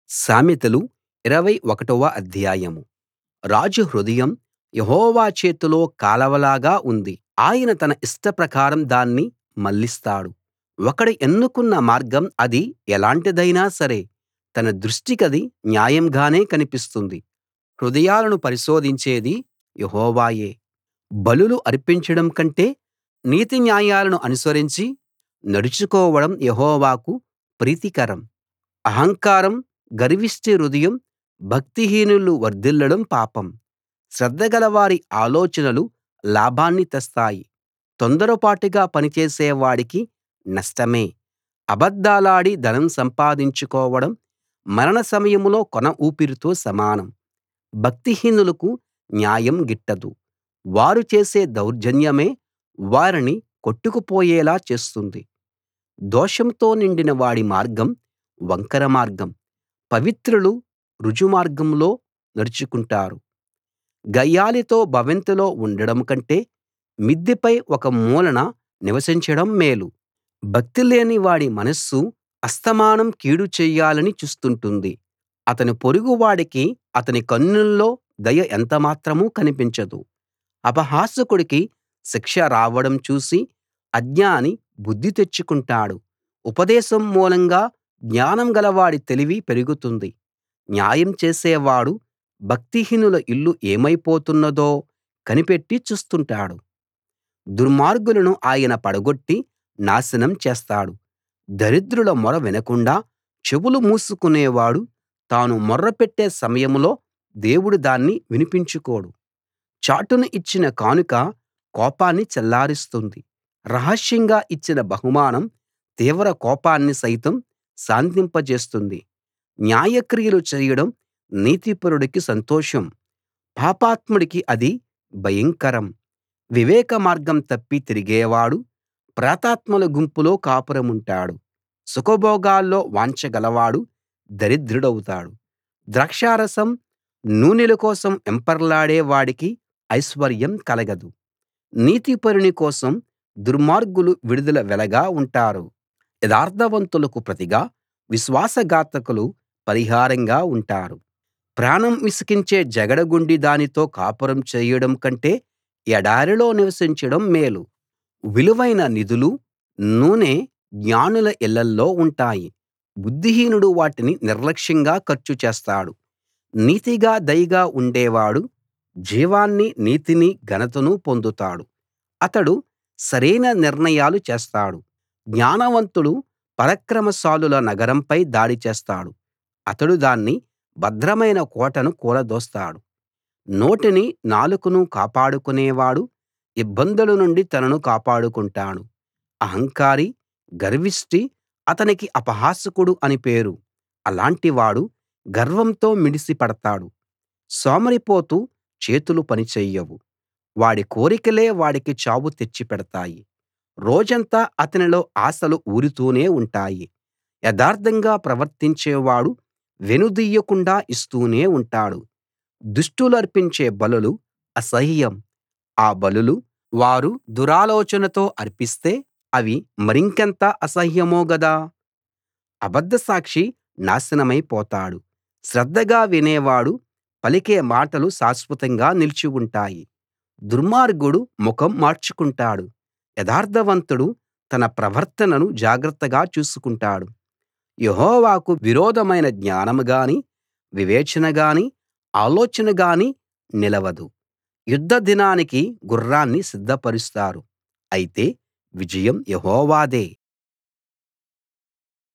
సామెతలు 21వ అధ్యాయం. రాజు హృదయం యెహోవా చేతిలో కాలవలాగా ఉంది. ఆయన తన ఇష్టప్రకారం దాన్ని మళ్లిస్తాడు. ఒకడు ఎన్నుకున్న మార్గం అది ఎలాంటిదైనా సరే తన దృష్టికది న్యాయంగానే కనిపిస్తుంది. హృదయాలను పరిశోధించేది యెహోవాయే. బలులు అర్పించడం కంటే నీతి న్యాయాలను అనుసరించి నడుచుకోవడం యెహోవాకు ప్రీతికరం. అహంకారం, గర్విష్టి హృదయం, భక్తిహీనులు వర్ధిల్లడం పాపం. శ్రద్ధగలవారి ఆలోచనలు లాభాన్ని తెస్తాయి. తొందరపాటుగా పనిచేసే వాడికి నష్టమే. అబద్ధాలాడి ధనం సంపాదించుకోవడం మరణ సమయంలో కొన ఊపిరితో సమానం. భక్తిహీనులకు న్యాయం గిట్టదు. వారు చేసే దౌర్జన్యమే వారిని కొట్టుకుపోయేలా చేస్తుంది. దోషంతో నిండిన వాడి మార్గం వంకర మార్గం. పవిత్రులు రుజుమార్గంలో నడుచుకుంటారు. గయ్యాళితో భవంతిలో ఉండడం కంటే మిద్దెపై ఒక మూలన నివసించడం మేలు. భక్తిలేని వాడి మనస్సు అస్తమానం కీడు చెయ్యాలని చూస్తుంటుంది. అతని పొరుగువాడికి అతని కన్నుల్లో దయ ఎంతమాత్రం కనిపించదు. అపహాసకుడికి శిక్ష రావడం చూసి అజ్ఞాని బుద్ధి తెచ్చుకుంటాడు. ఉపదేశం మూలంగా జ్ఞానం గలవాడి తెలివి పెరుగుతుంది. న్యాయం చేసేవాడు భక్తిహీనుల ఇల్లు ఏమైపోతున్నదో కనిపెట్టి చూస్తుంటాడు. దుర్మార్గులను ఆయన పడగొట్టి నాశనం చేస్తాడు. దరిద్రుల మొర వినకుండా చెవులు మూసుకునేవాడు తాను మొర్రపెట్టే సమయంలో దేవుడు దాన్ని వినిపించుకోడు. చాటున ఇచ్చిన కానుక కోపాన్ని చల్లారుస్తుంది. రహస్యంగా ఇచ్చిన బహుమానం తీవ్ర కోపాన్ని సైతం శాంతింపజేస్తుంది. న్యాయక్రియలు చేయడం నీతిపరుడికి సంతోషం. పాపాత్ముడికి అది భయంకరం. వివేక మార్గం తప్పి తిరిగేవాడు ప్రేతాత్మల గుంపులో కాపురముంటాడు. సుఖభోగాల్లో వాంఛ గలవాడు దరిద్రుడౌతాడు. ద్రాక్షారసం, నూనెల కోసం వెంపర్లాడే వాడికి ఐశ్వర్యం కలగదు. నీతిపరుని కోసం దుర్మార్గులు విడుదల వెలగా ఉంటారు. యథార్థవంతులకు ప్రతిగా విశ్వాసఘాతకులు పరిహారంగా ఉంటారు. ప్రాణం విసికించే జగడగొండి దానితో కాపురం చేయడం కంటే ఎడారిలో నివసించడం మేలు. విలువైన నిధులు, నూనె జ్ఞానుల ఇళ్ళల్లో ఉంటాయి. బుద్ధిహీనుడు వాటిని నిర్లక్ష్యంగా ఖర్చు చేస్తాడు. నీతిగా దయగా ఉండేవాడు జీవాన్ని, నీతిని, ఘనతను పొందుతాడు. అతడు సరైన నిర్ణయాలు చేస్తాడు. జ్ఞానవంతుడు పరాక్రమశాలుల నగరంపై దాడి చేస్తాడు. అతడు దాన్ని భద్రమైన కోటను కూలదోస్తాడు. నోటిని, నాలుకను కాపాడుకునేవాడు ఇబ్బందుల నుండి తనను కాపాడుకుంటాడు. అహంకారి, గర్విష్టి అతనికి అపహాసకుడు అని పేరు. అలాంటివాడు గర్వంతో మిడిసి పడతాడు. సోమరిపోతు చేతులు పని చెయ్యవు. వాడి కోరికలే వాడికి చావు తెచ్చిపెడతాయి. రోజంతా అతనిలో ఆశలు ఊరుతూనే ఉంటాయి. యథార్థంగా ప్రవర్తించేవాడు వెనుదీయకుండా ఇస్తూనే ఉంటాడు. దుష్టులర్పించే బలులు అసహ్యం. ఆ బలులు వారు దురాలోచనతో అర్పిస్తే అవి మరింకెంత అసహ్యమో గదా. అబద్ధసాక్షి నాశనమై పోతాడు. శ్రద్ధగా వినేవాడు పలికే మాటలు శాశ్వతంగా నిలిచి ఉంటాయి. దుర్మార్గుడు ముఖం మార్చుకుంటాడు. యథార్థవంతుడు తన ప్రవర్తనను జాగ్రత్తగా చూసుకుంటాడు. యెహోవాకు విరోధమైన జ్ఞానం గాని, వివేచన గాని, ఆలోచన గాని నిలవదు. యుద్ధ దినానికి గుర్రాన్ని సిద్ధపరుస్తారు. అయితే విజయం యెహోవాదే.